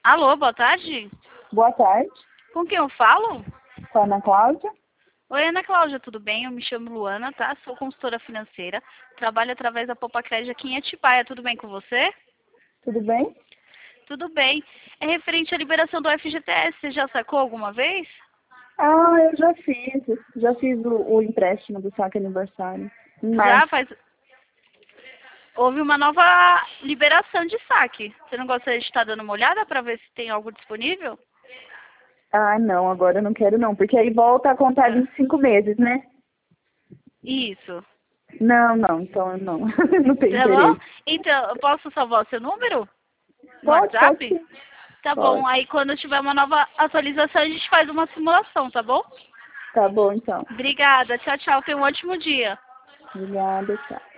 Alô, boa tarde. Boa tarde, Com quem eu falo? com a Ana Cláudia. Oi, Ana Cláudia, tudo bem? Eu me chamo Luana, tá? Sou consultora financeira. Trabalho através da Popacred aqui em Atibaia. Tudo bem com você? Tudo bem? Tudo bem. É referente à liberação do FGTS. Você já sacou alguma vez? Ah, eu já fiz o empréstimo do saque aniversário. Em Já março. faz... Houve uma nova liberação de saque. Você não gostaria de estar dando uma olhada para ver se tem algo disponível? Ah, não, agora eu não quero não, porque aí volta a contar 25 meses, né? Isso. Não, então não, não tenho Tá bom? interesse. Então, eu posso salvar o seu número no Pode WhatsApp? sim, Tá bom. pode. Aí quando tiver uma nova atualização, a gente faz uma simulação, tá bom? Tá bom, então. Obrigada. Tchau, tchau. Tenha um ótimo dia. Obrigada, tchau.